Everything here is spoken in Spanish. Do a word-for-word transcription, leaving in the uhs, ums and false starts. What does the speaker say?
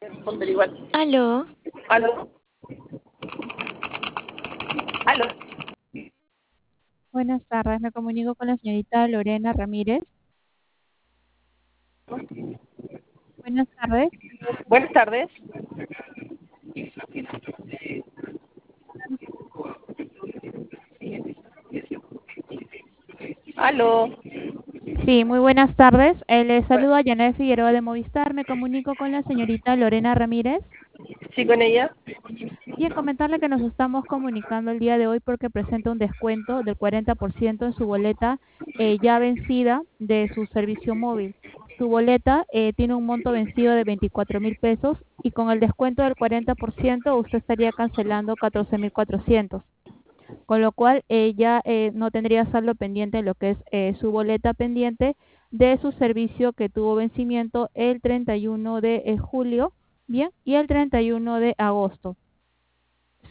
Responder igual. Aló, ¿Aló? ¿Aló? Buenas tardes, me comunico con la señorita Lorena Ramírez. Buenas tardes. Buenas tardes. ¿Aló? Sí, muy buenas tardes. Eh, le Bueno, saluda Janet Figueroa de Movistar. Me comunico con la señorita Lorena Ramírez. ¿sí con ella? Bien, comentarle que nos estamos comunicando el día de hoy porque presenta un descuento del cuarenta por ciento en su boleta eh, ya vencida de su servicio móvil. Su boleta eh, tiene un monto vencido de veinticuatro mil pesos y con el descuento del cuarenta por ciento usted estaría cancelando catorce mil cuatrocientos. Con lo cual ella eh, no tendría saldo pendiente en lo que es eh, su boleta pendiente de su servicio que tuvo vencimiento el treinta y uno de julio, bien, y el treinta y uno de agosto.